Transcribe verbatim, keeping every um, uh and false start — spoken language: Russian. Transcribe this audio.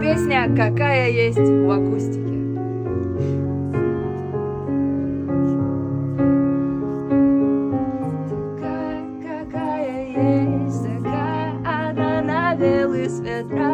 песня «Какая есть» в акустике. Какая есть, такая она на белый свет.